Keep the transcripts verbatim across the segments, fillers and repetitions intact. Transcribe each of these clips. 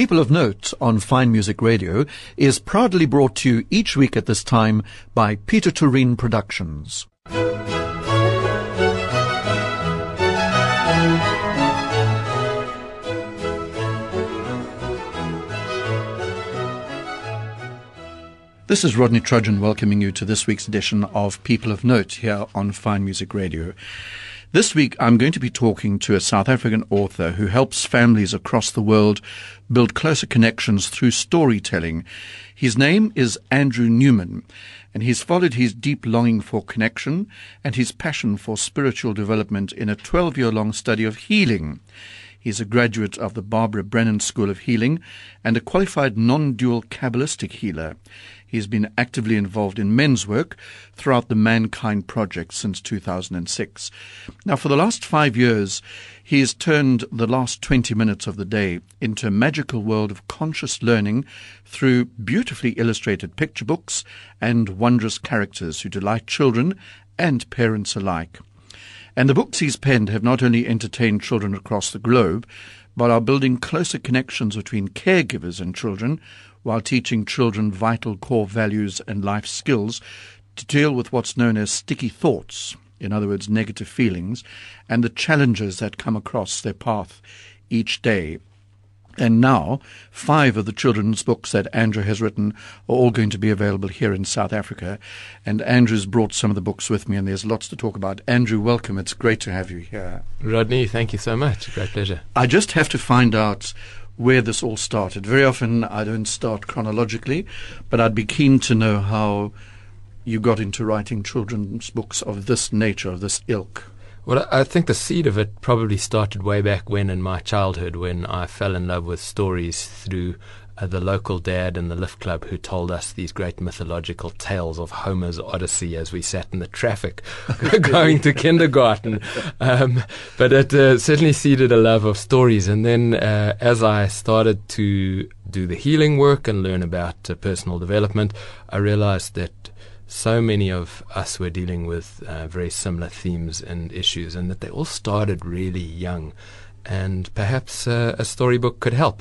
People of Note on Fine Music Radio is proudly brought to you each week at this time by Peter Tureen Productions. This is Rodney Trudgeon welcoming you to this week's edition of People of Note here on Fine Music Radio. This week I'm going to be talking to a South African author who helps families across the world build closer connections through storytelling. His name is Andrew Newman, and he's followed his deep longing for connection and his passion for spiritual development in a twelve-year-long study of healing. He's a graduate of the Barbara Brennan School of Healing and a qualified non-dual Kabbalistic healer. He's been actively involved in men's work throughout the Mankind Project since two thousand six. Now, for the last five years, he has turned the last twenty minutes of the day into a magical world of conscious learning through beautifully illustrated picture books and wondrous characters who delight children and parents alike. And the books he's penned have not only entertained children across the globe, but are building closer connections between caregivers and children, while teaching children vital core values and life skills to deal with what's known as sticky thoughts, in other words, negative feelings, and the challenges that come across their path each day. And now, five of the children's books that Andrew has written are all going to be available here in South Africa. And Andrew's brought some of the books with me, and there's lots to talk about. Andrew, welcome. It's great to have you here. Rodney, thank you so much. Great pleasure. I just have to find out where this all started. Very often I don't start chronologically, but I'd be keen to know how you got into writing children's books of this nature, of this ilk. Well, I think the seed of it probably started way back when in my childhood, when I fell in love with stories through uh, the local dad in the lift club who told us these great mythological tales of Homer's Odyssey as we sat in the traffic going to kindergarten. Um, but it uh, certainly seeded a love of stories. And then uh, as I started to do the healing work and learn about uh, personal development, I realized that so many of us were dealing with uh, very similar themes and issues, and that they all started really young, and perhaps uh, a storybook could help.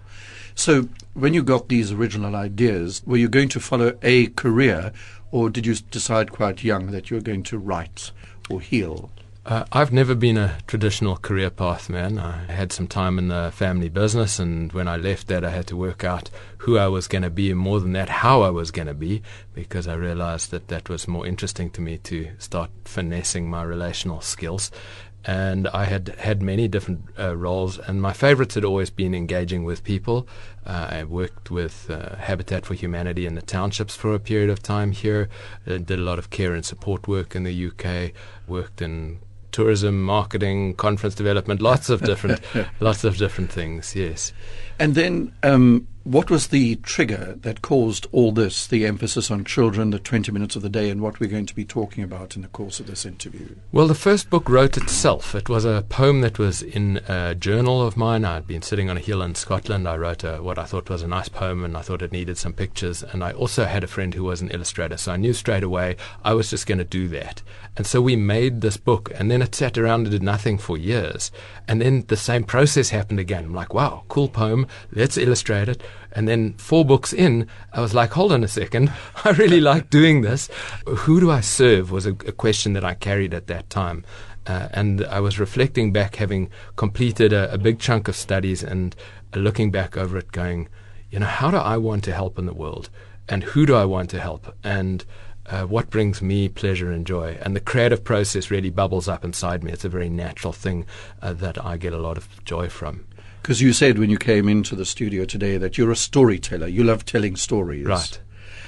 So when you got these original ideas, were you going to follow a career, or did you decide quite young that you were going to write or heal? Uh, I've never been a traditional career path man. I had some time in the family business, and when I left that, I had to work out who I was going to be, and more than that, how I was going to be, because I realized that that was more interesting to me, to start finessing my relational skills. And I had had many different uh, roles, and my favorites had always been engaging with people. Uh, I worked with uh, Habitat for Humanity in the townships for a period of time here, uh, did a lot of care and support work in the U K, worked in tourism, marketing, conference development, lots of different, lots of different things. Yes. And then, um, what was the trigger that caused all this? The emphasis on children, the twenty minutes of the day, and what we're going to be talking about in the course of this interview. Well, the first book wrote itself. It was a poem that was in a journal of mine. I'd been sitting on a hill in Scotland. I wrote a, what I thought was a nice poem, and I thought it needed some pictures. And I also had a friend who was an illustrator, so I knew straight away I was just going to do that. And so we made this book, and then it sat around and did nothing for years. And then the same process happened again. I'm like, wow, cool poem, let's illustrate it. And then four books in, I was like, hold on a second, I really like doing this. Who do I serve was a, a question that I carried at that time. Uh, and I was reflecting back, having completed a, a big chunk of studies, and uh, looking back over it going, you know, how do I want to help in the world? And who do I want to help? And uh, what brings me pleasure and joy? And the creative process really bubbles up inside me. It's a very natural thing uh, that I get a lot of joy from. Because you said when you came into the studio today that you're a storyteller. You love telling stories. Right.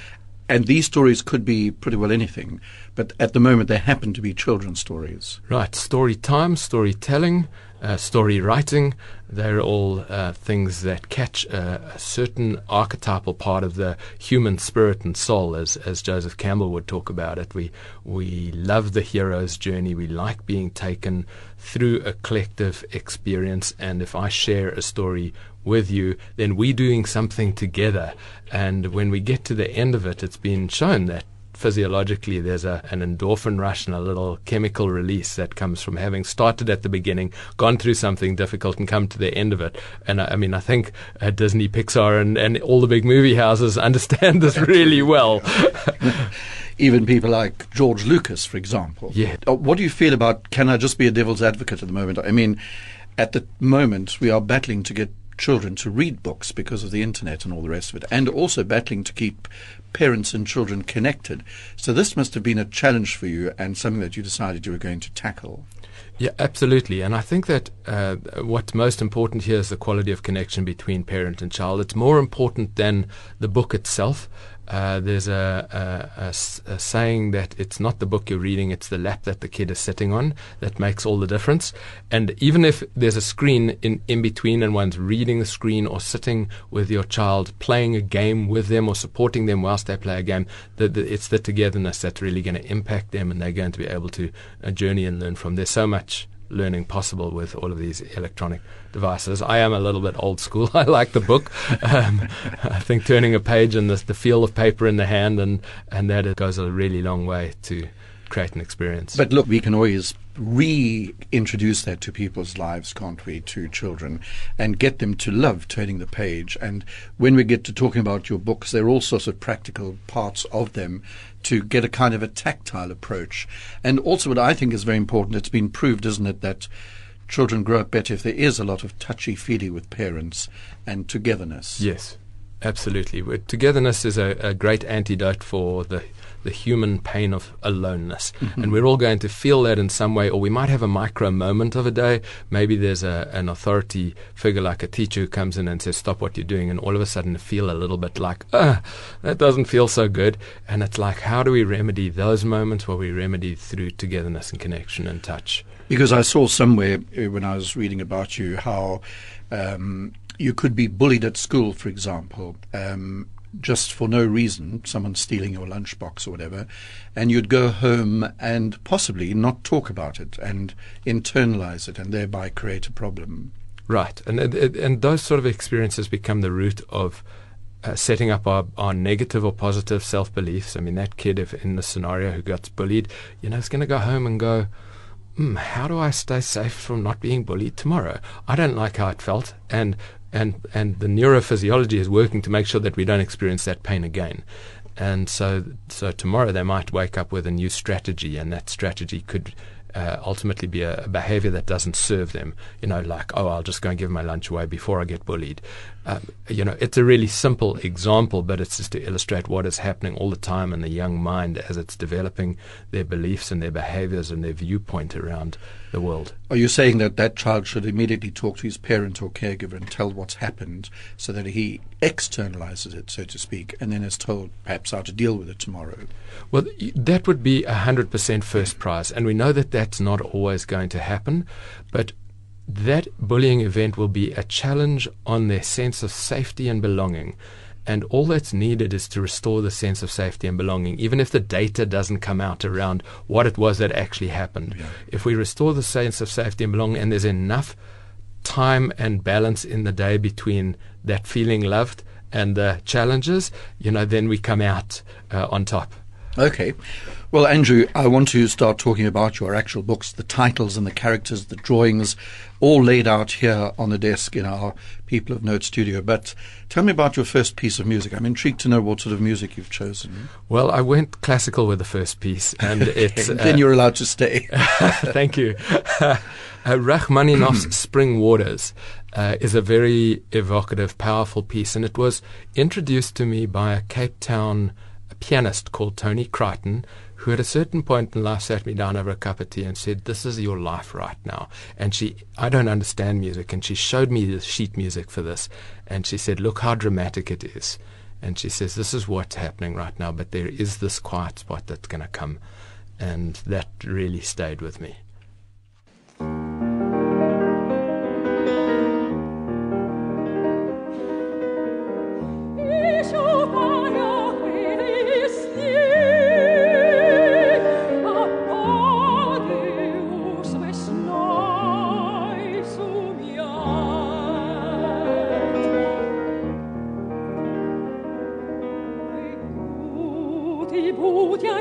And these stories could be pretty well anything, but at the moment they happen to be children's stories. Right. Story time, storytelling, uh, story writing, they're all uh, things that catch uh, a certain archetypal part of the human spirit and soul, as as Joseph Campbell would talk about it. We we love the hero's journey. We like being taken through a collective experience, and if I share a story with you, then we're doing something together. And when we get to the end of it, it's been shown that physiologically there's a, an endorphin rush and a little chemical release that comes from having started at the beginning, gone through something difficult and come to the end of it. And I, I mean, I think uh, Disney, Pixar and, and all the big movie houses understand this really well. Even people like George Lucas, for example. Yeah. What do you feel about, can I just be a devil's advocate at the moment? I mean, at the moment, we are battling to get children to read books because of the internet and all the rest of it, and also battling to keep parents and children connected. So this must have been a challenge for you and something that you decided you were going to tackle. Yeah, absolutely. And I think that uh, what's most important here is the quality of connection between parent and child. It's more important than the book itself. Uh, there's a, a, a, a saying that it's not the book you're reading, it's the lap that the kid is sitting on that makes all the difference. And even if there's a screen in, in between and one's reading the screen or sitting with your child, playing a game with them or supporting them whilst they play a game, the, the, it's the togetherness that's really going to impact them, and they're going to be able to uh, journey and learn from. There's so much learning possible with all of these electronic devices. I am a little bit old school. I like the book. Um, I think turning a page and the, the feel of paper in the hand, and, and that it goes a really long way to create an experience. But look, we can always reintroduce that to people's lives, can't we, to children, and get them to love turning the page. And when we get to talking about your books, there are all sorts of practical parts of them to get a kind of a tactile approach. And also what I think is very important, it's been proved, isn't it, that children grow up better if there is a lot of touchy-feely with parents and togetherness. Yes, absolutely. Togetherness is a, a great antidote for the the human pain of aloneness. Mm-hmm. And we're all going to feel that in some way, or we might have a micro moment of a day. Maybe there's a, an authority figure like a teacher who comes in and says, stop what you're doing, and all of a sudden feel a little bit like, ah, that doesn't feel so good. And it's like, how do we remedy those moments? Well, we remedy through togetherness and connection and touch. Because I saw somewhere uh, when I was reading about you how um, you could be bullied at school, for example, um, just for no reason, someone stealing your lunchbox or whatever, and you'd go home and possibly not talk about it and internalize it and thereby create a problem. Right. And, and, and those sort of experiences become the root of Uh, setting up our, our negative or positive self-beliefs. I mean, that kid, if in the scenario who gets bullied, you know, is going to go home and go, mm, how do I stay safe from not being bullied tomorrow? I don't like how it felt. And, and, and the neurophysiology is working to make sure that we don't experience that pain again. And so, so tomorrow they might wake up with a new strategy, and that strategy could Uh, ultimately be a, a behavior that doesn't serve them, you know, like, oh, I'll just go and give my lunch away before I get bullied. Um, you know, it's a really simple example, but it's just to illustrate what is happening all the time in the young mind as it's developing their beliefs and their behaviors and their viewpoint around the world. Are you saying that that child should immediately talk to his parent or caregiver and tell what's happened so that he externalizes it, so to speak, and then is told perhaps how to deal with it tomorrow? Well, that would be one hundred percent first prize, and we know that that's not always going to happen, but that bullying event will be a challenge on their sense of safety and belonging. And all that's needed is to restore the sense of safety and belonging, even if the data doesn't come out around what it was that actually happened. Yeah. If we restore the sense of safety and belonging, and there's enough time and balance in the day between that feeling loved and the challenges, you know, then we come out uh, on top. Okay. Well, Andrew, I want to start talking about your actual books, the titles and the characters, the drawings, all laid out here on the desk in our People of Note studio. But tell me about your first piece of music. I'm intrigued to know what sort of music you've chosen. Well, I went classical with the first piece, and it's... then uh, you're allowed to stay. Thank you. Uh, Rachmaninoff's Spring Waters uh, is a very evocative, powerful piece, and it was introduced to me by a Cape Town pianist called Tony Crichton, who at a certain point in life sat me down over a cup of tea and said, this is your life right now. And she, I don't understand music, and she showed me the sheet music for this, and she said, look how dramatic it is. And she says, this is what's happening right now, but there is this quiet spot that's going to come. And that really stayed with me. Budia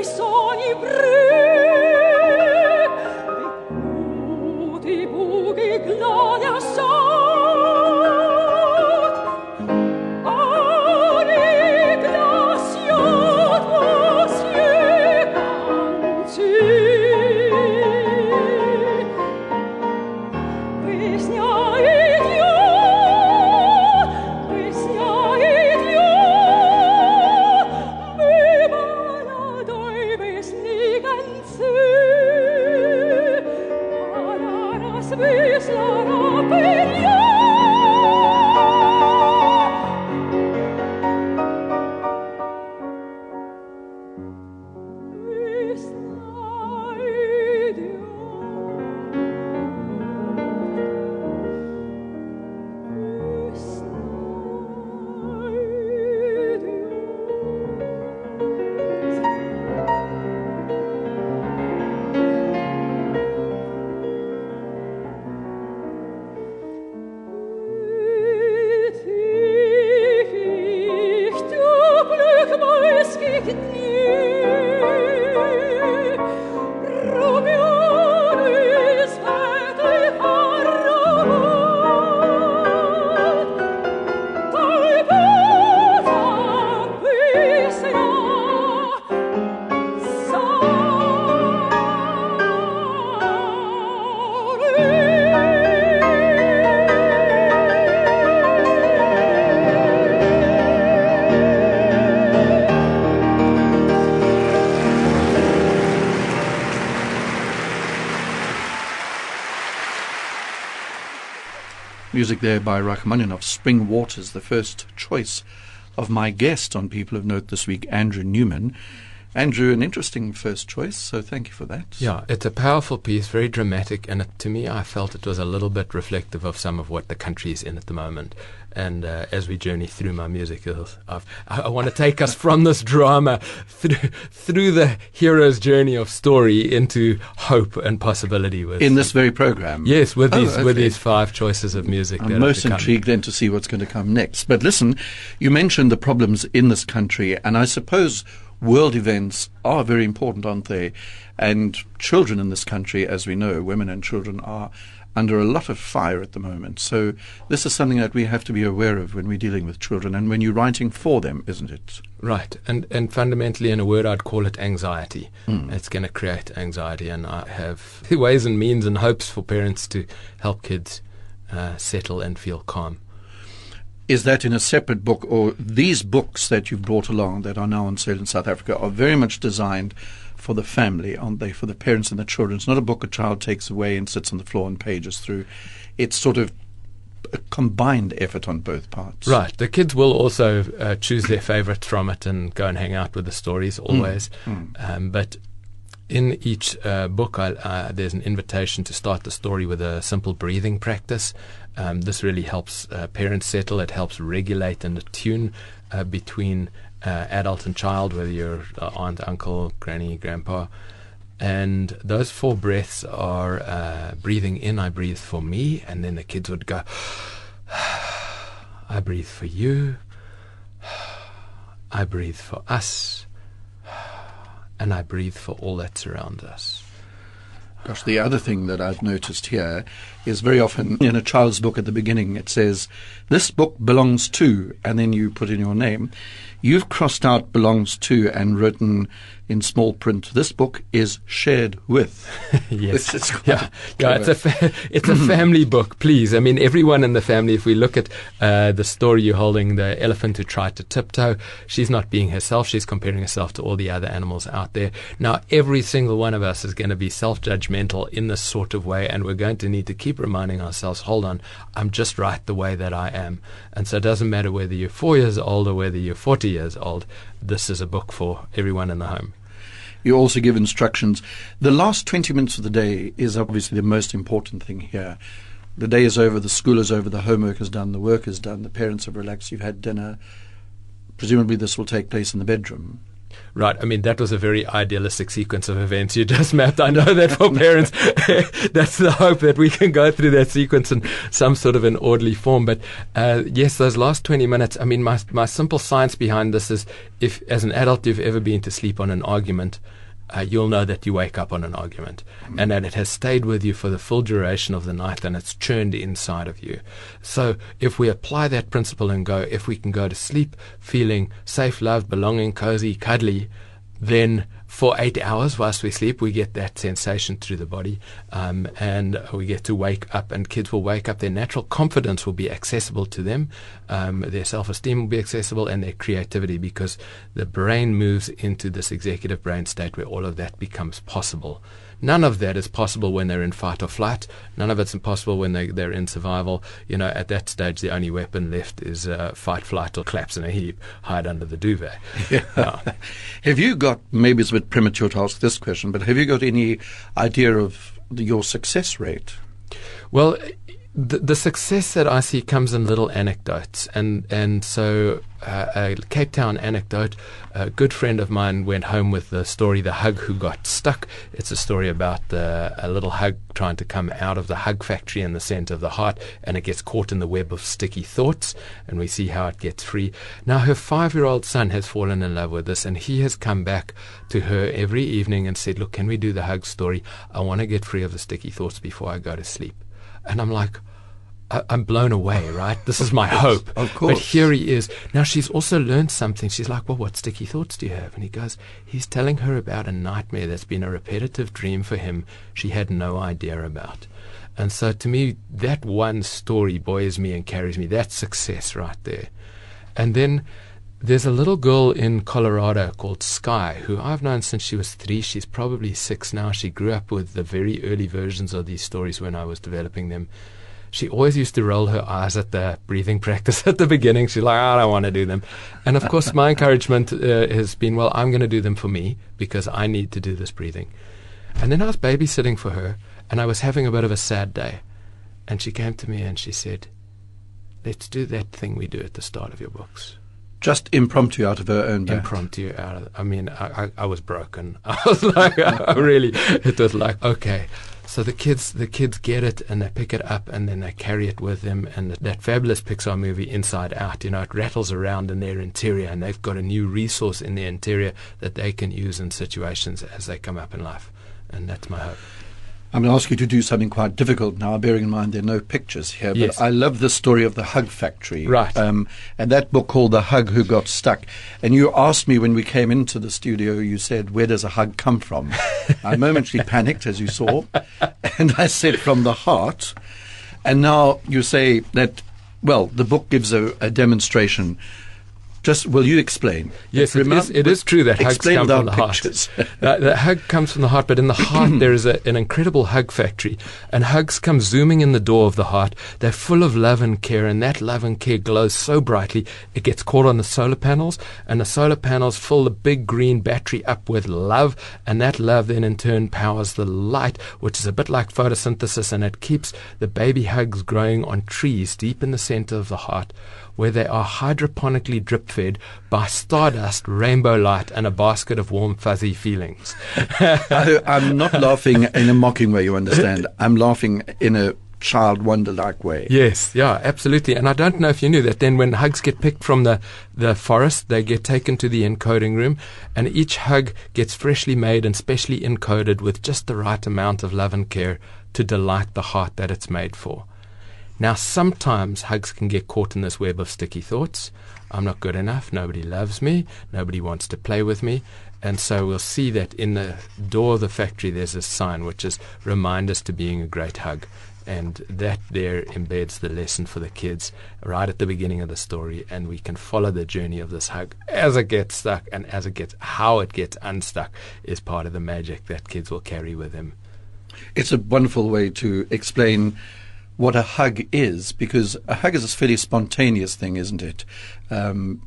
Music there by Rachmaninoff, Spring Waters, the first choice of my guest on People of Note this week, Andrew Newman. Andrew, an interesting first choice, so thank you for that. Yeah, it's a powerful piece, very dramatic, and it, to me, I felt it was a little bit reflective of some of what the country is in at the moment. And uh, as we journey through my music, I've, I, I want to take us from this drama through, through the hero's journey of story into hope and possibility. With in this very program? Yes, with oh, these okay. with these five choices of music. I'm most intrigued then to see what's going to come next. But listen, you mentioned the problems in this country, and I suppose world events are very important, aren't they? And children in this country, as we know, women and children are under a lot of fire at the moment. So this is something that we have to be aware of when we're dealing with children and when you're writing for them, isn't it? Right. And and fundamentally, in a word, I'd call it anxiety. Mm. It's going to create anxiety. And I have ways and means and hopes for parents to help kids uh, settle and feel calm. Is that in a separate book, or these books that you've brought along that are now on sale in South Africa are very much designed for the family, aren't they, for the parents and the children? It's not a book a child takes away and sits on the floor and pages through. It's sort of a combined effort on both parts. Right. The kids will also uh, choose their favorites from it and go and hang out with the stories always. Mm. Mm. Um, but in each uh, book, I, uh, there's an invitation to start the story with a simple breathing practice. Um, this really helps uh, parents settle. It helps regulate and attune uh, between uh, adult and child, whether you're uh, aunt, uncle, granny, grandpa. And those four breaths are uh, breathing in, I breathe for me, and then the kids would go, I breathe for you, I breathe for us, and I breathe for all that surrounds us. Gosh, the other thing that I've noticed here is very often in a child's book at the beginning it says, this book belongs to, and then you put in your name. You've crossed out belongs to and written in small print, this book is shared with. Yes. It's, it's yeah, yeah it's, a fa- it's a family book, please. I mean, everyone in the family, if we look at uh, the story you're holding, the elephant who tried to tiptoe, she's not being herself. She's comparing herself to all the other animals out there. Now, every single one of us is going to be self-judgmental in this sort of way, and we're going to need to keep reminding ourselves, hold on, I'm just right the way that I am. And so it doesn't matter whether you're four years old or whether you're forty years old, this is a book for everyone in the home. You also give instructions. The last twenty minutes of the day is obviously the most important thing here. The day is over, the school is over, the homework is done, the work is done, the parents have relaxed, you've had dinner. Presumably this will take place in the bedroom. Right. I mean, that was a very idealistic sequence of events you just mapped. I know that for parents, that's the hope that we can go through that sequence in some sort of an orderly form. But uh, yes, those last twenty minutes, I mean, my my simple science behind this is if, as an adult, you've ever been to sleep on an argument, uh, you'll know that you wake up on an argument mm. and that it has stayed with you for the full duration of the night and it's churned inside of you. So if we apply that principle and go, if we can go to sleep feeling safe, loved, belonging, cozy, cuddly, then for eight hours whilst we sleep, we get that sensation through the body, um, and we get to wake up, and kids will wake up. Their natural confidence will be accessible to them. Um, their self-esteem will be accessible, and their creativity, because the brain moves into this executive brain state where all of that becomes possible. None of that is possible when they're in fight or flight. None of it's impossible when they, they're in survival. You know, at that stage, the only weapon left is uh, fight, flight, or collapse in a heap, hide under the duvet. Yeah. Yeah. Have you got, maybe it's a bit premature to ask this question, but have you got any idea of the, your success rate? Well, the, the success that I see comes in little anecdotes. And, and so uh, a Cape Town anecdote, a good friend of mine went home with the story, The Hug Who Got Stuck. It's a story about the, a little hug trying to come out of the hug factory in the center of the heart, and it gets caught in the web of sticky thoughts, and we see how it gets free. Now, her five-year-old son has fallen in love with this, and he has come back to her every evening and said, look, can we do the hug story? I want to get free of the sticky thoughts before I go to sleep. And I'm like, I'm blown away, right? This is my hope. Of course. But here he is. Now, she's also learned something. She's like, well, what sticky thoughts do you have? And he goes, he's telling her about a nightmare that's been a repetitive dream for him she had no idea about. And so to me, that one story buoys me and carries me. That's success right there. And then there's a little girl in Colorado called Sky, who I've known since she was three. She's probably six now. She grew up with the very early versions of these stories when I was developing them. She always used to roll her eyes at the breathing practice at the beginning. She's like, I don't want to do them. And of course, my encouragement uh, has been, well, I'm going to do them for me because I need to do this breathing. And then I was babysitting for her, and I was having a bit of a sad day. And she came to me and she said, let's do that thing we do at the start of your books. Just impromptu out of her own back. Impromptu out of, I mean, I, I, I was broken. I was like, I really, it was like, okay. So the kids, the kids get it and they pick it up and then they carry it with them. And that fabulous Pixar movie, Inside Out, you know, it rattles around in their interior, and they've got a new resource in their interior that they can use in situations as they come up in life. And that's my hope. I'm going to ask you to do something quite difficult now, bearing in mind there are no pictures here. But yes. I love the story of the Hug Factory. Right. Um, and that book called The Hug Who Got Stuck. And you asked me when we came into the studio, you said, where does a hug come from? I momentarily panicked, as you saw. And I said, from the heart. And now you say that, well, the book gives a, a demonstration. Just, will you explain? Yes, it, is, it is true that hugs come from the pictures. heart. uh, the hug comes from the heart, but in the heart there is a, an incredible hug factory. And hugs come zooming in the door of the heart. They're full of love and care, and that love and care glows so brightly it gets caught on the solar panels, and the solar panels fill the big green battery up with love, and that love then in turn powers the light, which is a bit like photosynthesis, and it keeps the baby hugs growing on trees deep in the center of the heart, where they are hydroponically drip-fed by stardust, rainbow light, and a basket of warm, fuzzy feelings. I, I'm not laughing in a mocking way, you understand. I'm laughing in a child wonder-like way. Yes, yeah, absolutely. And I don't know if you knew that then when hugs get picked from the, the forest, they get taken to the encoding room, and each hug gets freshly made and specially encoded with just the right amount of love and care to delight the heart that it's made for. Now, sometimes hugs can get caught in this web of sticky thoughts. I'm not good enough. Nobody loves me. Nobody wants to play with me. And so we'll see that in the door of the factory, there's a sign which is remind us to being a great hug. And that there embeds the lesson for the kids right at the beginning of the story. And we can follow the journey of this hug as it gets stuck, and as it gets, how it gets unstuck is part of the magic that kids will carry with them. It's a wonderful way to explain what a hug is, because a hug is a fairly spontaneous thing, isn't it? Um,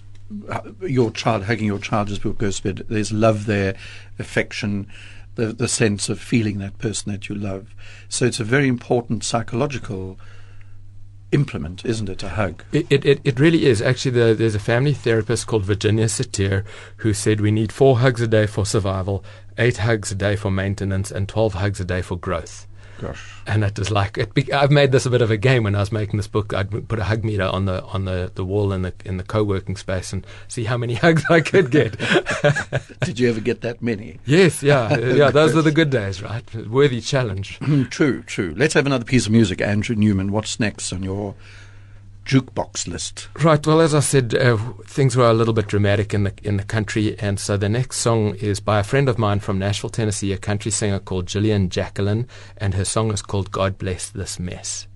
your child, hugging your child, as Bill goes to bed, there's love there, affection, the, the sense of feeling that person that you love. So it's a very important psychological implement, isn't it, a hug? It it, it really is. Actually, the, there's a family therapist called Virginia Satir who said we need four hugs a day for survival, eight hugs a day for maintenance, and twelve hugs a day for growth. Gosh. And it was like, it be, I've made this a bit of a game when I was making this book. I'd put a hug meter on the on the, the wall in the in the co-working space and see how many hugs I could get. Did you ever get that many? Yes, yeah. yeah. Those were the good days, right? Worthy challenge. True, true. Let's have another piece of music. Andrew Newman, what's next on your jukebox list? Right. Well, as I said, uh, things were a little bit dramatic in the in the country, and so the next song is by a friend of mine from Nashville, Tennessee, a country singer called Gillian Jacqueline, and her song is called "God Bless This Mess."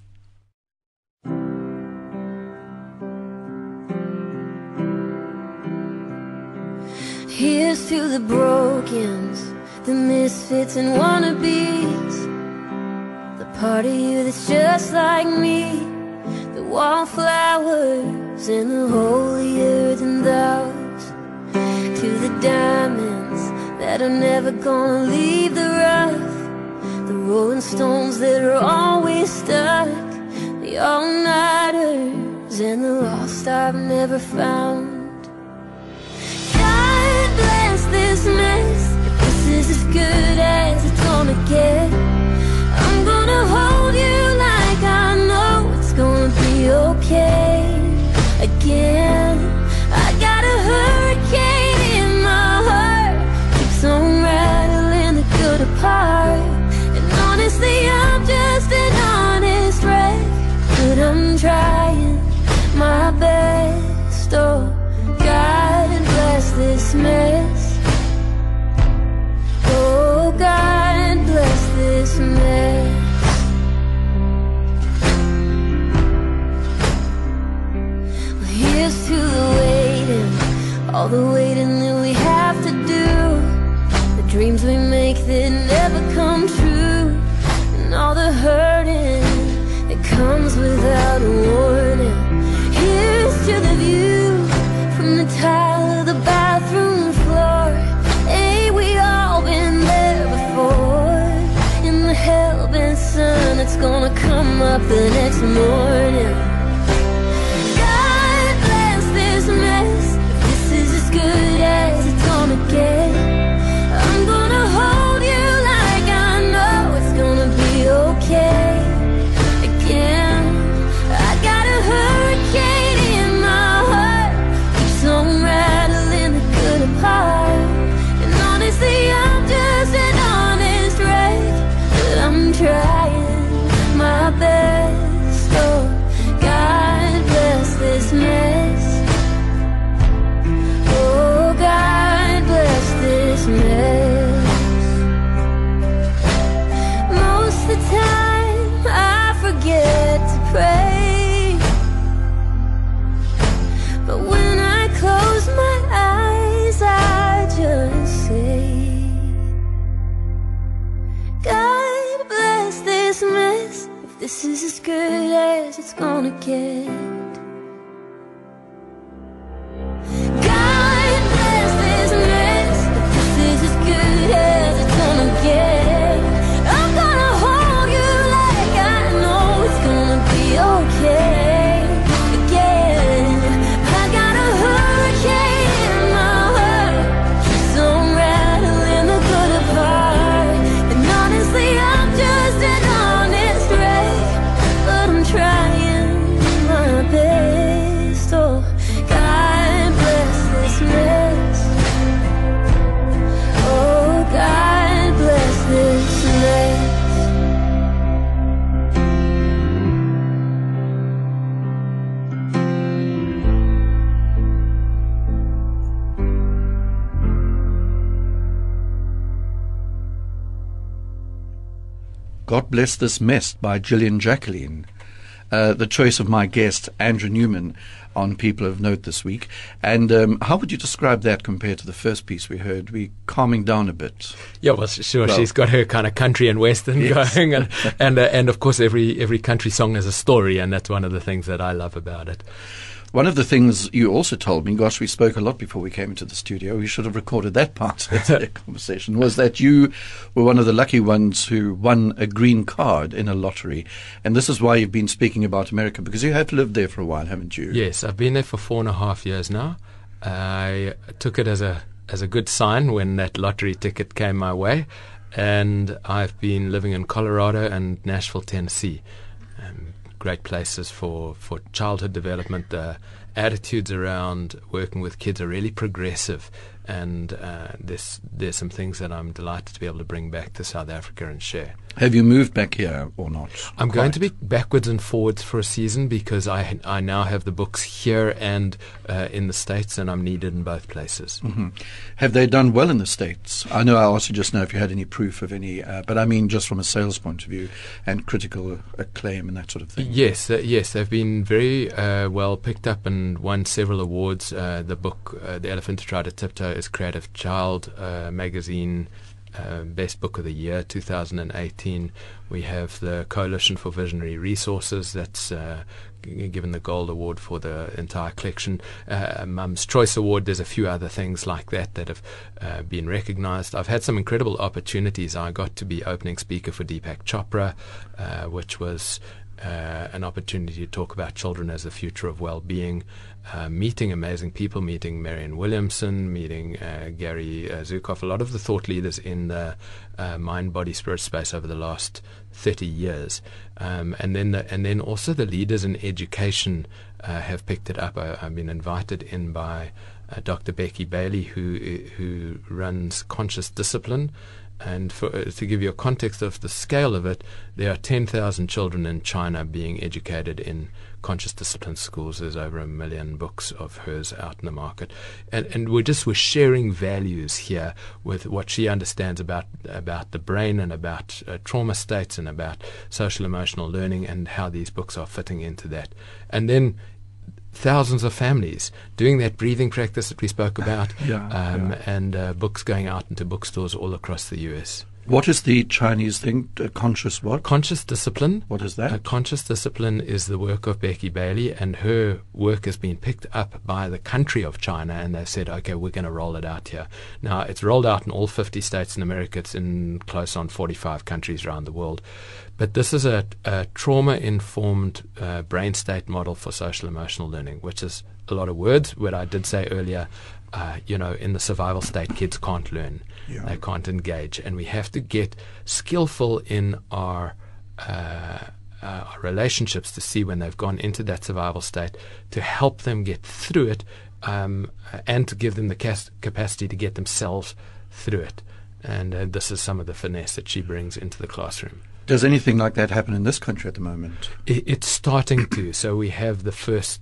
Here's to the brokens, the misfits and wannabes, the part of you that's just like me, the wallflowers and the holy earthen thous, to the diamonds that are never gonna leave the rough, the rolling stones that are always stuck, the all-nighters and the lost I've never found. God bless this mess, if this is as good as it's gonna get. I'm gonna hold you like I know it's gonna be okay. Again, I got a hurricane in my heart, keeps on rattling the good apart. And honestly, I'm just an honest wreck, but I'm trying my best. Oh, God bless this mess. Oh, God bless this mess. Well, here's to the waiting, all the waiting that we have to do, the dreams we make that never come true, and all the hurting that comes without a warning. Here's to the view from the tile of the bathroom floor. Ain't we all been there before? In the hell-bent sun that's gonna come up the next morning. God bless this mess, if this is as good as it's gonna get. I'm gonna hold you like I know it's gonna be okay. Again, I got a hurricane in my heart, keeps on rattling the good apart. And honestly, I'm just an honest wreck, but I'm trying my best. Oh, God bless this mess. Oh, God bless this mess. Most of the time I forget to pray, but when I close my eyes I just say, God bless this mess, if this is as good as it's gonna get. God bless this mess, if this is as good as it's gonna get. I'm gonna hold you like I know it's gonna be okay. Again, I got a hurricane in my heart, keeps on rattling the good apart. And honestly, I'm just an honest wreck, but I'm trying my best. Oh, God bless this mess. Oh, God bless this mess. God Bless This Mess by Gillian Jacqueline. Uh, the choice of my guest, Andrew Newman, on People of Note this week. And um, how would you describe that compared to the first piece we heard? We calming down a bit. Yeah, well, sure. Well, she's got her kind of country and western yes. going, and and, uh, and of course, every every country song has a story, and that's one of the things that I love about it. One of the things you also told me, gosh, we spoke a lot before we came into the studio, we should have recorded that part of the conversation, was that you were one of the lucky ones who won a green card in a lottery. And this is why you've been speaking about America, because you have lived there for a while, haven't you? Yes, I've been there for four and a half years now. I took it as a as a good sign when that lottery ticket came my way. And I've been living in Colorado and Nashville, Tennessee. Um, great places for, for childhood development. The attitudes around working with kids are really progressive. And uh, there's, there's some things that I'm delighted to be able to bring back to South Africa and share. Have you moved back here or not? I'm Quite. going to be backwards and forwards for a season because I I now have the books here and uh, in the States, and I'm needed in both places. Mm-hmm. Have they done well in the States? I know I asked you just now if you had any proof of any, uh, but I mean just from a sales point of view and critical acclaim and that sort of thing. Yes, uh, yes, they've been very uh, well picked up and won several awards. Uh, the book, uh, The Elephant Who Tried to Tiptoe, is Creative Child uh, magazine. Uh, Best Book of the Year, two thousand eighteen. We have the Coalition for Visionary Resources that's uh, g- given the Gold Award for the entire collection. Uh, Mum's Choice Award. There's a few other things like that that have uh, been recognized. I've had some incredible opportunities. I got to be opening speaker for Deepak Chopra, uh, which was Uh, an opportunity to talk about children as the future of well-being, uh, meeting amazing people, meeting Marianne Williamson, meeting uh, Gary uh, Zukav, a lot of the thought leaders in the uh, mind, body, spirit space over the last thirty years. Um, and then the, and then also the leaders in education uh, have picked it up. I, I've been invited in by uh, Doctor Becky Bailey, who who runs Conscious Discipline. And for, uh, to give you a context of the scale of it, there are ten thousand children in China being educated in conscious discipline schools. There's over a million books of hers out in the market. And, and we're just we're sharing values here with what she understands about, about the brain and about uh, trauma states and about social emotional learning and how these books are fitting into that. And then thousands of families doing that breathing practice that we spoke about, yeah, um, yeah. and uh, books going out into bookstores all across the U S. What is the Chinese thing? Uh, conscious what? Conscious discipline. What is that? Uh, conscious discipline is the work of Becky Bailey, and her work has been picked up by the country of China, and they've said, okay, we're going to roll it out here. Now, it's rolled out in all fifty states in America. It's in close on forty-five countries around the world. But this is a, a trauma-informed uh, brain state model for social emotional learning, which is a lot of words. What I did say earlier, uh, you know, in the survival state, kids can't learn. Yeah. They can't engage. And we have to get skillful in our, uh, uh, our relationships to see when they've gone into that survival state, to help them get through it, um, and to give them the cas- capacity to get themselves through it. And uh, this is some of the finesse that she brings into the classroom. Does anything like that happen in this country at the moment? It, it's starting to. So we have the first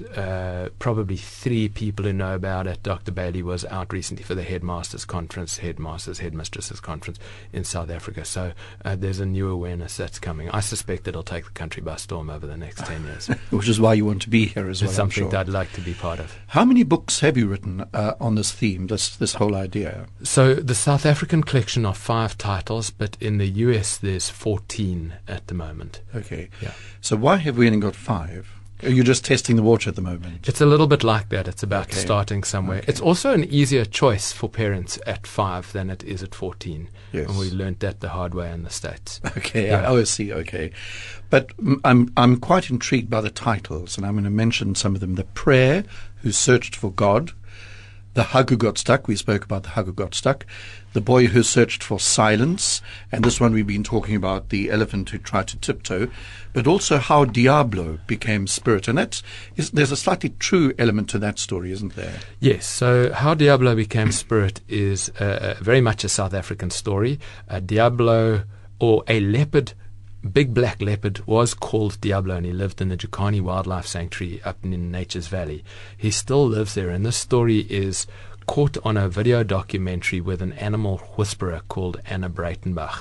uh, probably three people who know about it. Doctor Bailey was out recently for the Headmasters Conference, Headmasters, Headmistresses Conference in South Africa. So uh, there's a new awareness that's coming. I suspect it'll take the country by storm over the next ten years. Which is why you want to be here as well. It's something I'm sure. that I'd like to be part of. How many books have you written uh, on this theme, this this whole idea? So the South African collection are five titles, but in the U S there's fourteen at the moment. Okay. Yeah. So why have we only got five? Are you just testing the water at the moment? It's a little bit like that. It's about Okay. starting somewhere. Okay. It's also an easier choice for parents at five than it is at fourteen. Yes. And we learnt that the hard way in the States. Okay, Yeah. I always see, okay. But mm, I'm I'm quite intrigued by the titles, and I'm going to mention some of them. The Prayer Who Searched for God, The Hug Who Got Stuck. We spoke about The Hug Who Got Stuck. The Boy Who Searched for Silence, and this one we've been talking about, The Elephant Who Tried to Tiptoe, but also how Diablo became spirit. And that's, is, there's a slightly true element to that story, isn't there? Yes, so how Diablo became spirit is uh, very much a South African story. Uh, Diablo, or a leopard, big black leopard, was called Diablo, and he lived in the Jukani Wildlife Sanctuary up in Nature's Valley. He still lives there, and this story is caught on a video documentary with an animal whisperer called Anna Breitenbach.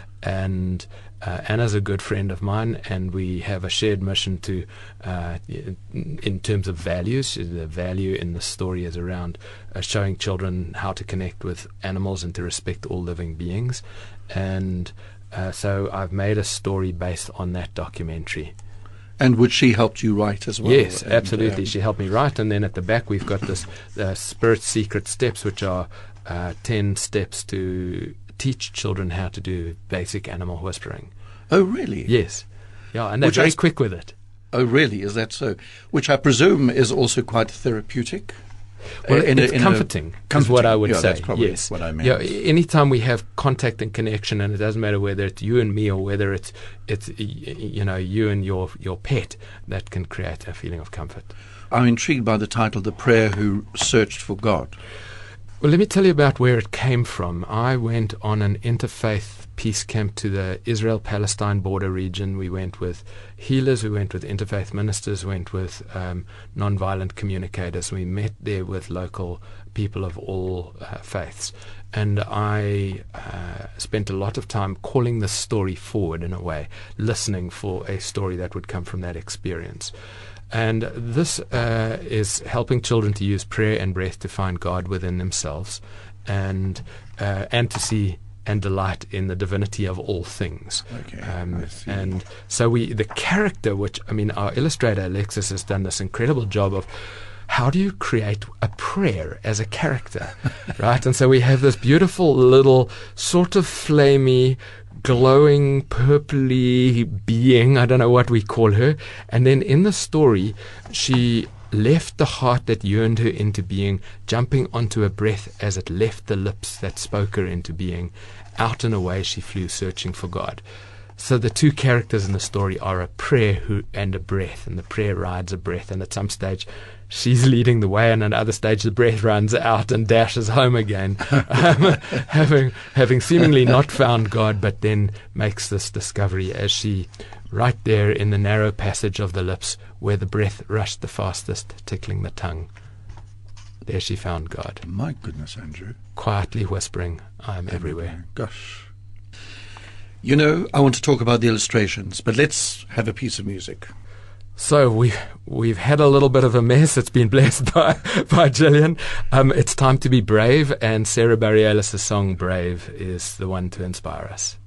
And uh, Anna's a good friend of mine, and we have a shared mission to, uh, in terms of values, the value in the story is around uh, showing children how to connect with animals and to respect all living beings. And uh, so I've made a story based on that documentary. And which she helped you write as well? Yes, And, absolutely. um, She helped me write, and then at the back we've got this uh, Spirit Secret Steps, which are uh, ten steps to teach children how to do basic animal whispering. Oh, really? Yes. Yeah, and they're Which very I- quick with it. Oh, really? Is that so? Which I presume is also quite therapeutic. Well, in a- it's in a comforting, is comforting, what I would yeah, say. that's probably yes. what I meant. Yeah, anytime we have contact and connection, and it doesn't matter whether it's you and me or whether it's it's y- you know you and your your pet, that can create a feeling of comfort. I'm intrigued by the title, The Prayer Who Searched for God. Well, let me tell you about where it came from. I went on an interfaith peace camp to the Israel-Palestine border region. We went with healers, we went with interfaith ministers, went with um, non-violent communicators. We met there with local people of all uh, faiths. And I uh, spent a lot of time calling the story forward in a way, listening for a story that would come from that experience. And this uh, is helping children to use prayer and breath to find God within themselves, and uh, and to see and delight in the divinity of all things. Okay, um, I see. And so we, the character, which I mean, our illustrator Alexis has done this incredible job of. How do you create a prayer as a character, right? And so we have this beautiful little sort of flamey, glowing, purpley being. I don't know what we call her. And then in the story, she left the heart that yearned her into being, jumping onto a breath as it left the lips that spoke her into being. Out and away she flew, searching for God. So the two characters in the story are a prayer who, and a breath, and the prayer rides a breath, and at some stage she's leading the way, and at another stage the breath runs out and dashes home again, um, having having seemingly not found God, but then makes this discovery as she, right there in the narrow passage of the lips where the breath rushed the fastest, tickling the tongue, there she found God, My goodness, Andrew. quietly whispering, "I am everywhere." Gosh. You know, I want to talk about the illustrations, but let's have a piece of music. So we we've had a little bit of a mess. It's been blessed by by Gillian. Um, it's time to be brave, and Sarah Bareilles' song "Brave" is the one to inspire us.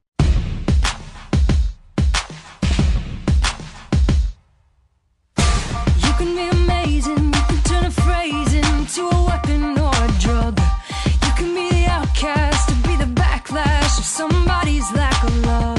You can be amazing, you can turn a phrase into a weapon or a drug. You can be the outcast, to be the backlash of somebody's lack of love.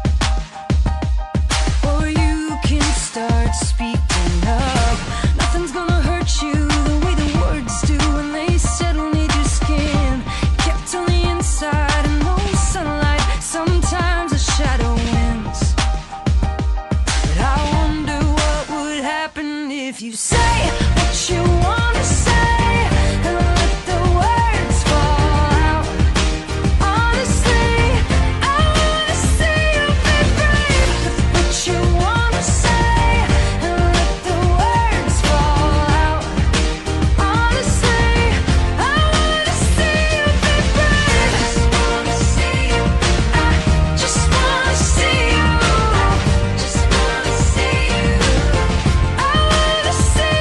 Or you can start speaking up. Nothing's gonna hurt you the way the words do when they settle near your skin. Kept on the inside and no sunlight, sometimes a shadow wins. But I wonder what would happen if you say what you wanna say and let the words fall out. Honestly, I wanna see you be brave with what you wanna say and let the words fall out. Honestly, I wanna see you be brave. Just wanna see you. I just wanna see you. Just wanna see you. I wanna see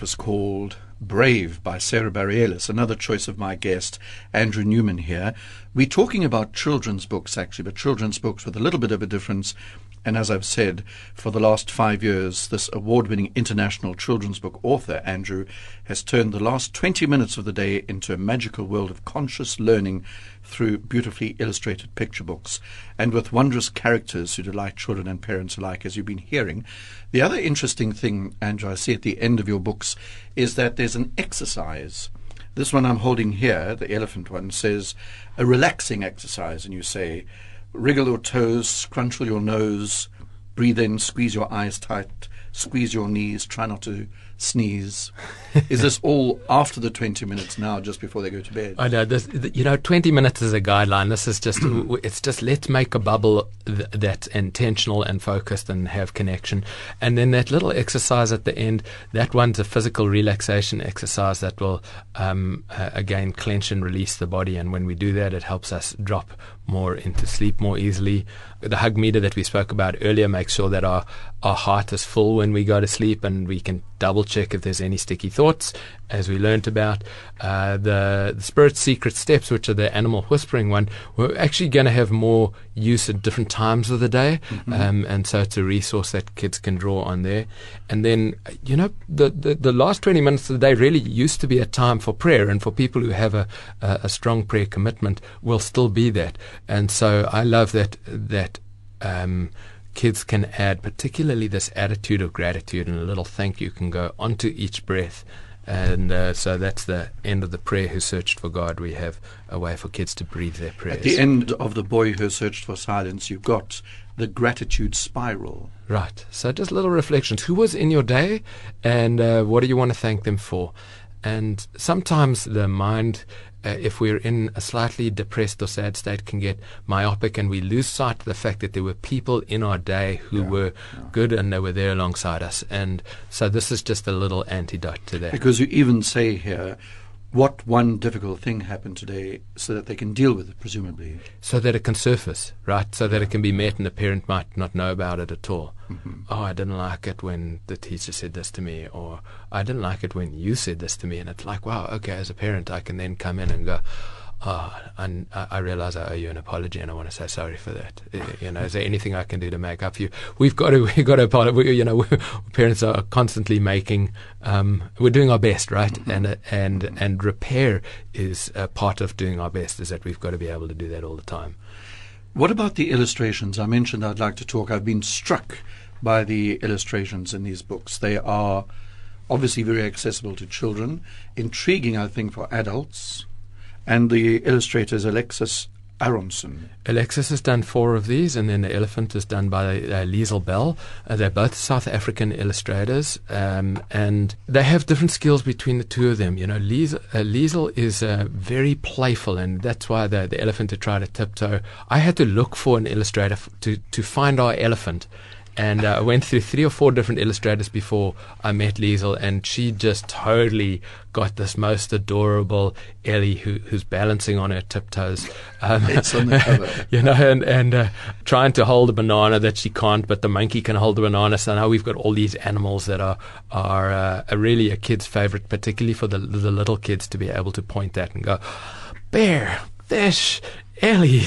was called Brave by Sarah Bareilles, another choice of my guest, Andrew Newman here. We're talking about children's books, actually, but children's books with a little bit of a difference. And as I've said, for the last five years, this award-winning international children's book author, Andrew, has turned the last twenty minutes of the day into a magical world of conscious learning through beautifully illustrated picture books, and with wondrous characters who delight children and parents alike, as you've been hearing. The other interesting thing, Andrew, I see at the end of your books, is that there's an exercise. This one I'm holding here, the elephant one, says a relaxing exercise, and you say, wriggle your toes, scrunch your nose, breathe in, squeeze your eyes tight, squeeze your knees, try not to sneeze. Is this all after the twenty minutes now, just before they go to bed? I know. This, you know, twenty minutes is a guideline. This is just, it's just let's make a bubble th- that's intentional and focused and have connection. And then that little exercise at the end, that one's a physical relaxation exercise that will, um, uh, again, clench and release the body. And when we do that, it helps us drop more into sleep more easily. The hug meter that we spoke about earlier makes sure that our, our heart is full when we go to sleep, and we can double check if there's any sticky thoughts, as we learnt about. Uh, the, the Spirit Secret Steps, which are the animal whispering one, we're actually going to have more use at different times of the day. Mm-hmm. Um, and so it's a resource that kids can draw on there. And then, you know, the, the, the last twenty minutes of the day really used to be a time for prayer, and for people who have a, a, a strong prayer commitment will still be that. And so I love that, that, um, kids can add particularly this attitude of gratitude, and a little thank you can go onto each breath. And uh, so that's the end of the prayer who searched for God. We have a way for kids to breathe their prayers. At the end of the boy who searched for silence, you've got the gratitude spiral. Right. So just little reflections. Who was in your day, and uh, what do you want to thank them for? And sometimes the mind, Uh, if we're in a slightly depressed or sad state, can get myopic, and we lose sight of the fact that there were people in our day who yeah, were yeah. good, and they were there alongside us. And so this is just a little antidote to that. Because you even say here, what one difficult thing happened today, so that they can deal with it, presumably. So that it can surface, right? So that it can be met, and the parent might not know about it at all. Mm-hmm. Oh, I didn't like it when the teacher said this to me, or I didn't like it when you said this to me. And it's like, wow, okay, as a parent, I can then come in and go, oh, and I realize I owe you an apology, and I want to say sorry for that. You know, is there anything I can do to make up for you? We've got to, we've got to apologize. You know, parents are constantly making. Um, we're doing our best, right? Mm-hmm. And and and repair is a part of doing our best. Is that we've got to be able to do that all the time. What about the illustrations? I mentioned I'd like to talk. I've been struck by the illustrations in these books. They are obviously very accessible to children, intriguing, I think, for adults. And the illustrator is Alexis Aronson. Alexis has done four of these, and then The Elephant is done by uh, Liesl Bell. Uh, they're both South African illustrators, um, and they have different skills between the two of them. You know, Liesl, uh, Liesl is uh, very playful, and that's why the, the elephant had tried to tiptoe. I had to look for an illustrator f- to, to find our elephant. And uh, I went through three or four different illustrators before I met Liesl, and she just totally got this most adorable Ellie who, who's balancing on her tiptoes. Um, it's on the cover. You know, and, and uh, trying to hold a banana that she can't, but the monkey can hold the banana. So now we've got all these animals that are are, uh, are really a kid's favorite, particularly for the, the little kids to be able to point at and go, bear, fish, Ellie.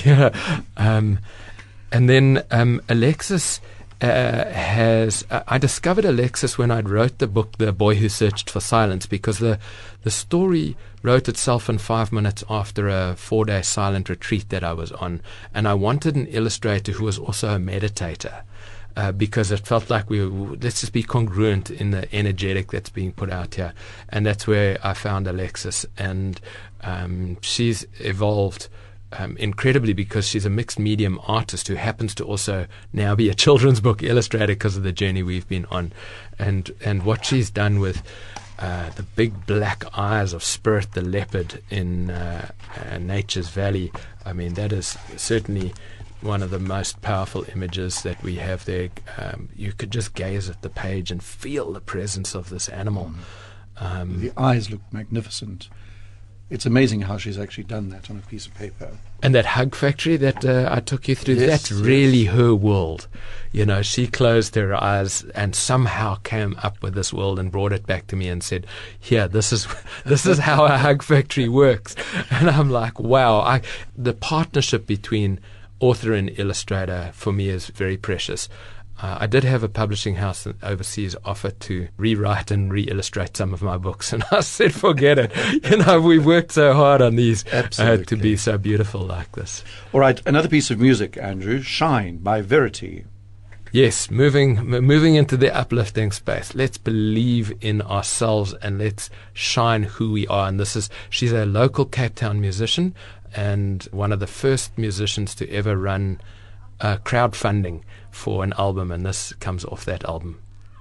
um, and then um, Alexis... Uh, has uh, I discovered Alexis when I wrote the book The Boy Who Searched for Silence, because the the story wrote itself in five minutes after a four-day silent retreat that I was on, and I wanted an illustrator who was also a meditator, uh, because it felt like we were, let's just be congruent in the energetic that's being put out here, and that's where I found Alexis, and um, she's evolved Um, incredibly, because she's a mixed medium artist who happens to also now be a children's book illustrator because of the journey we've been on. And and what she's done with uh, the big black eyes of Spirit the leopard in uh, uh, Nature's Valley, I mean, that is certainly one of the most powerful images that we have there. Um, you could just gaze at the page and feel the presence of this animal. Mm. Um, the eyes look magnificent. It's amazing how she's actually done that on a piece of paper. And that hug factory that uh, I took you through, Yes, that's yes. really her world. You know, she closed her eyes and somehow came up with this world and brought it back to me and said, here, this is this is how a hug factory works. And I'm like, wow. I, the partnership between author and illustrator for me is very precious. Uh, I did have a publishing house overseas offer to rewrite and re-illustrate some of my books, and I said, forget it. You know, we worked so hard on these uh, to be so beautiful like this. All right, another piece of music, Andrew, Shine by Verity. Yes, moving m- moving into the uplifting space. Let's believe in ourselves and let's shine who we are. And this is, she's a local Cape Town musician and one of the first musicians to ever run uh, crowdfunding for an album, and this comes off that album.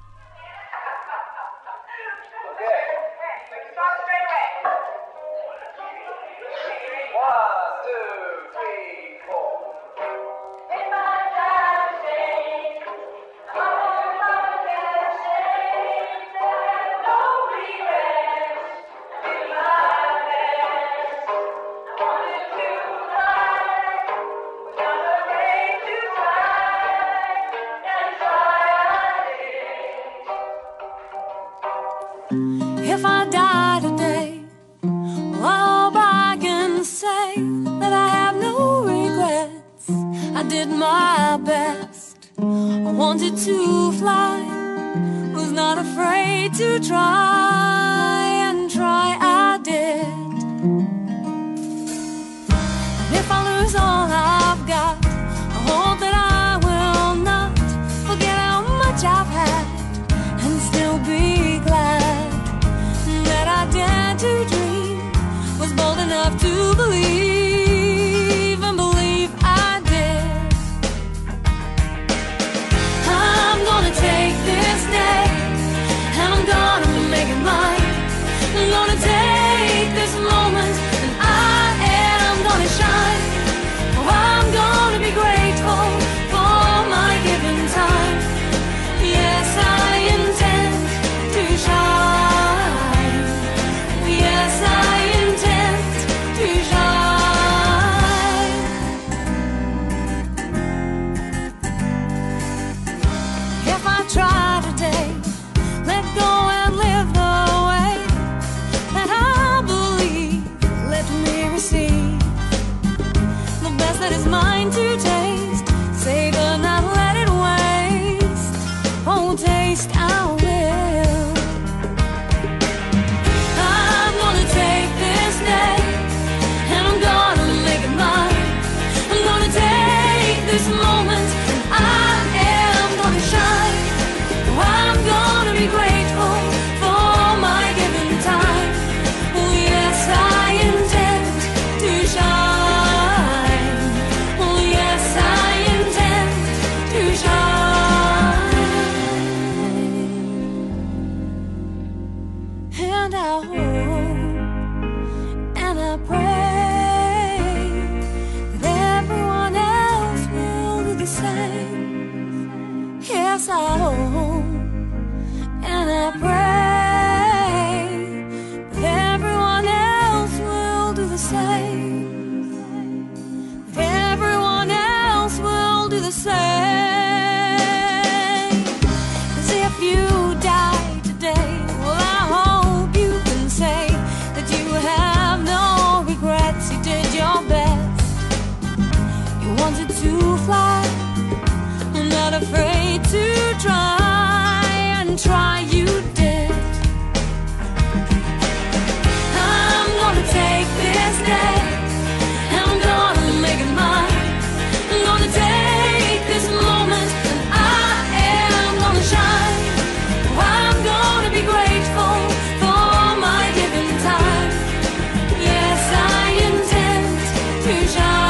If I die today, well, I hope I can say that I have no regrets. I did my best. I wanted to fly, was not afraid to try, and try I did. And if I lose all I've got, I hope that I will not forget how much I've had and still be glad that I dared to dream, was bold enough to believe, and believe I did. I'm gonna take this day, and I'm gonna make it mine. I'm gonna take this moment, and I am gonna shine. Oh, I'm gonna be grateful for my given time. Yes, I intend to shine. Yes, I intend to shine. If I try today, let go and live the way that I believe, let me receive the best that is mine to taste. Savor, not let it waste. Oh, taste, I will. This moment, and I am gonna shine. Oh, I'm gonna be grateful for my given time. Oh, yes, I intend to shine. Oh, yes, I intend to shine. And I hope and I pray same. Yes, I hope and I pray that everyone else will do the same. That everyone else will do the same. 'Cause if you die today, well, I hope you can say that you have no regrets. You did your best. You wanted to fly, not afraid to try, and try you did. I'm gonna take this day, and I'm gonna make it mine. I'm gonna take this moment, and I am gonna shine. Oh, I'm gonna be grateful for my given time. Yes, I intend to shine.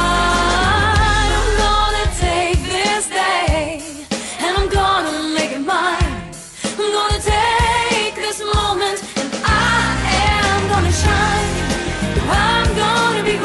I'm gonna be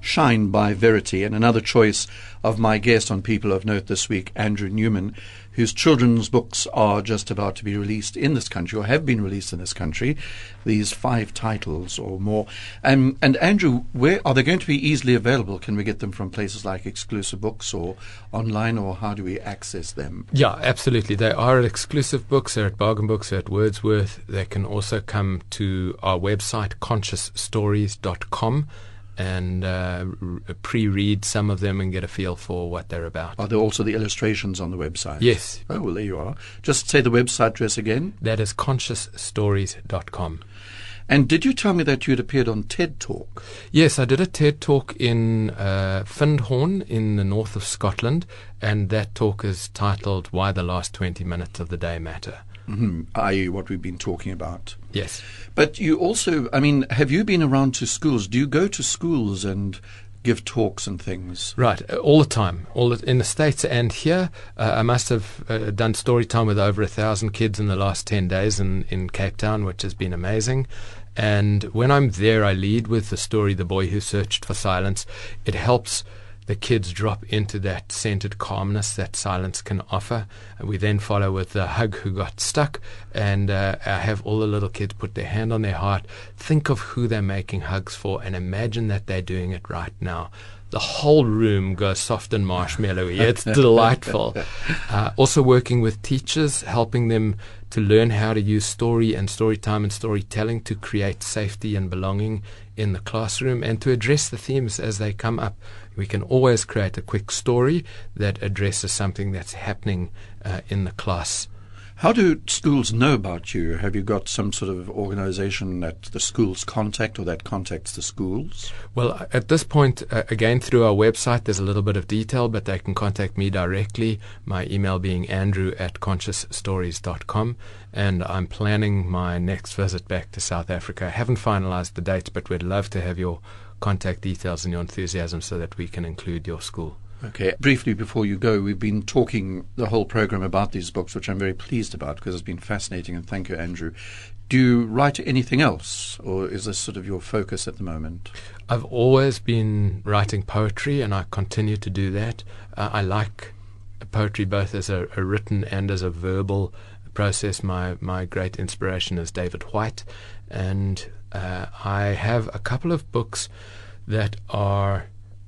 Shine by Verity, and another choice of my guest on People of Note this week, Andrew Newman, whose children's books are just about to be released in this country, or have been released in this country, these five titles or more. Um, and Andrew, where are they going to be easily available? Can we get them from places like Exclusive Books or online, or how do we access them? Yeah, absolutely. They are at Exclusive Books, they're at Bargain Books, they're at Wordsworth. They can also come to our website, conscious stories dot com. and uh, r- pre-read some of them and get a feel for what they're about. Are there also the illustrations on the website? Yes. Oh, well, there you are. Just say the website address again. That is conscious stories dot com. And did you tell me that you had appeared on TED Talk? Yes, I did a TED Talk in uh, Findhorn in the north of Scotland, and that talk is titled Why the Last twenty Minutes of the Day Matter. Mm-hmm. that is what we've been talking about. Yes. But you also, I mean, have you been around to schools? Do you go to schools and give talks and things? Right, uh, all the time, all the, in the States and here. Uh, I must have uh, done story time with over a thousand kids in the last ten days in, in Cape Town, which has been amazing. And when I'm there, I lead with the story, The Boy Who Searched for Silence. It helps the kids drop into that centered calmness that silence can offer. And we then follow with The Hug Who Got Stuck, and uh, I have all the little kids put their hand on their heart, think of who they're making hugs for, and imagine that they're doing it right now. The whole room goes soft and marshmallowy. It's delightful. Uh, also working with teachers, helping them to learn how to use story and story time and storytelling to create safety and belonging in the classroom and to address the themes as they come up. We can always create a quick story that addresses something that's happening uh, in the class. How do schools know about you? Have you got some sort of organization that the schools contact or that contacts the schools? Well, at this point, uh, again, through our website, there's a little bit of detail, but they can contact me directly, my email being andrew at conscious stories dot com. And I'm planning my next visit back to South Africa. I haven't finalized the date, but we'd love to have your contact details and your enthusiasm so that we can include your school. Okay. Briefly before you go, we've been talking the whole program about these books, which I'm very pleased about because it's been fascinating, and thank you, Andrew. Do you write anything else, or is this sort of your focus at the moment? I've always been writing poetry, and I continue to do that. Uh, I like poetry both as a, a written and as a verbal process. My, my great inspiration is David White, and uh, I have a couple of books that are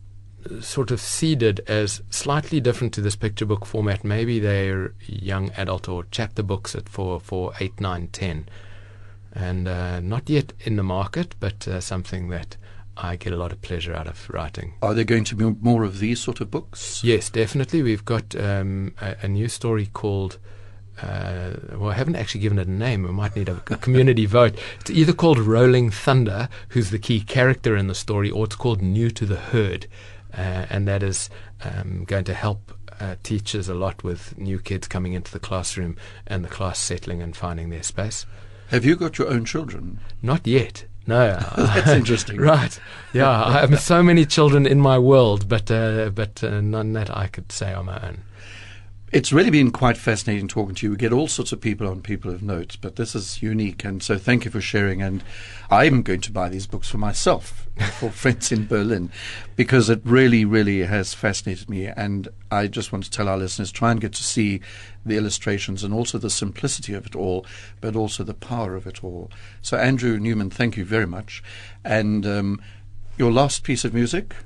sort of seeded as slightly different to this picture book format. Maybe they're young adult or chapter books at for, for eight, nine, ten. And uh, not yet in the market, but uh, something that I get a lot of pleasure out of writing. Are there going to be more of these sort of books? Yes, definitely. We've got um, a, a new story called Uh, well, I haven't actually given it a name. We might need a, a community vote. It's either called Rolling Thunder, who's the key character in the story, or it's called New to the Herd. Uh, and that is um, going to help uh, teachers a lot with new kids coming into the classroom and the class settling and finding their space. Have you got your own children? Not yet. No. That's interesting. Right. Yeah, I have so many children in my world, but uh, but uh, none that I could say on my own. It's really been quite fascinating talking to you. We get all sorts of people on People of Note, but this is unique, and so thank you for sharing. And I'm going to buy these books for myself, for friends in Berlin, because it really, really has fascinated me. And I just want to tell our listeners, try and get to see the illustrations and also the simplicity of it all, but also the power of it all. So Andrew Newman, thank you very much. And um, your last piece of music?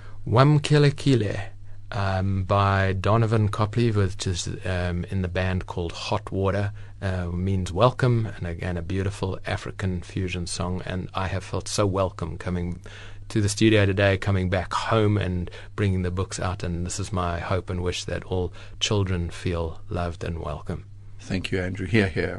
Wamkelekile. Um, by Donovan Copley, which is um, in the band called Hot Water, uh, means welcome, and again a beautiful African fusion song. And I have felt so welcome coming to the studio today, coming back home and bringing the books out. And this is my hope and wish, that all children feel loved and welcome. Thank you, Andrew. Hear, hear.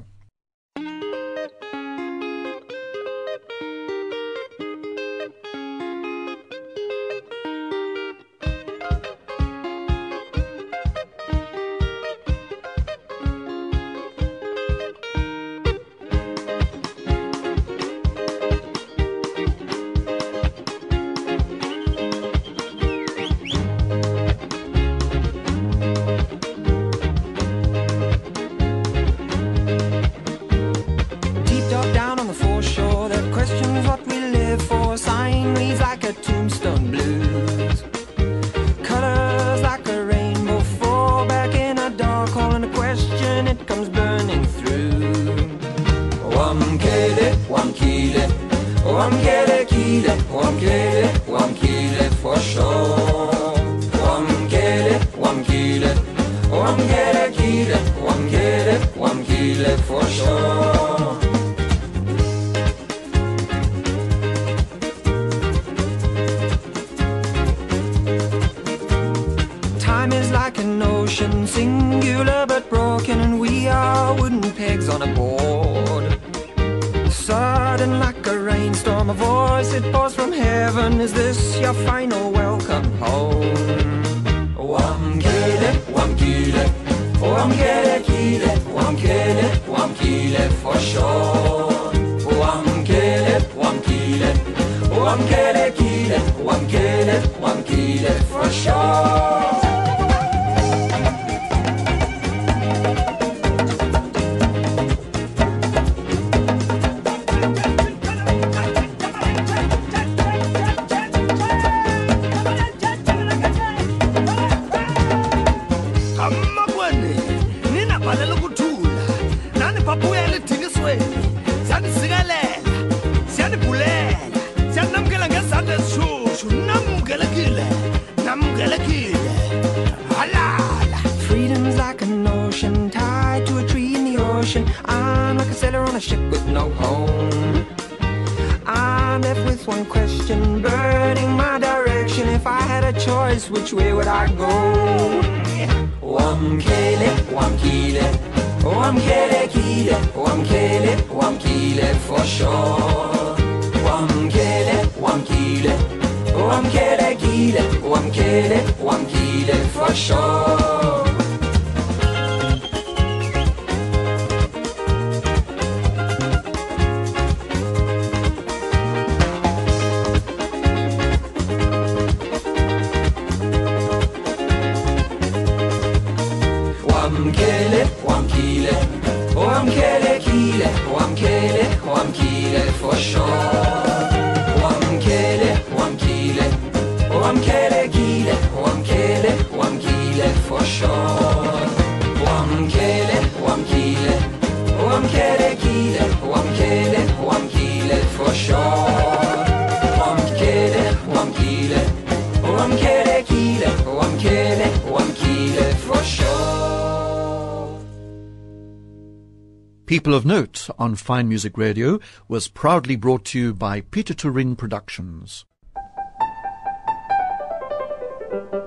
blues. Colors like a rainbow fall back in a dark hole, and a question, it comes burning through. Wamkele, wamkele, wamkele, kile, wamkele, wamkele for sure. Wamkele, wamkele, wamkele, kile, wamkele, wamkele for sure. Time is like an ocean, singular but broken, and we are wooden pegs on a board. Sudden like a rainstorm, a voice it pours from heaven. Is this your final welcome home? Wamkele, wamkele, wamkele, kile, wamkele, wamkele for sure. Wamkele, wamkele, wamkele, kile, wamkele, wamkele for sure. Freedom's like an ocean tied to a tree in the ocean. I'm like a sailor on a ship with no home. I'm left with one question, burning my direction. If I had a choice, which way would I go? Wamkele, wamkele, wamkele, kile, wamkele, wamkele for sure. Wamkele, wamkele, wamkele, kile, wamkele, wamkele for sure. Wamkele, wamkele, wamkele, kile, wamkele, wamkele for sure. Wamkele, wamkele, wamkele, kile, wamkele, wamkele for sure. Wamkele, wamkele, wamkele, kile, wamkele, wamkele for sure. Wamkele, wamkele, wamkele, kile, wamkele, wamkele for sure. People of Note on Fine Music Radio was proudly brought to you by Peter Turin Productions.